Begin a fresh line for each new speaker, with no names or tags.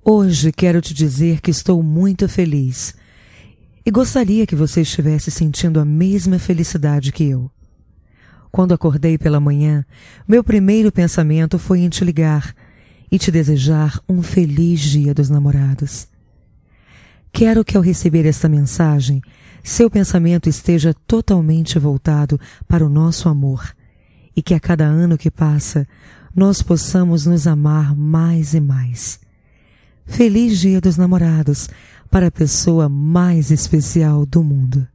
Hoje quero te dizer que estou muito feliz e gostaria que você estivesse sentindo a mesma felicidade que eu. Quando acordei pela manhã, meu primeiro pensamento foi em te ligar e te desejar um feliz Dia dos Namorados. Quero que ao receber esta mensagem, seu pensamento esteja totalmente voltado para o nosso amor e que a cada ano que passa, nós possamos nos amar mais e mais. Feliz Dia dos Namorados para a pessoa mais especial do mundo.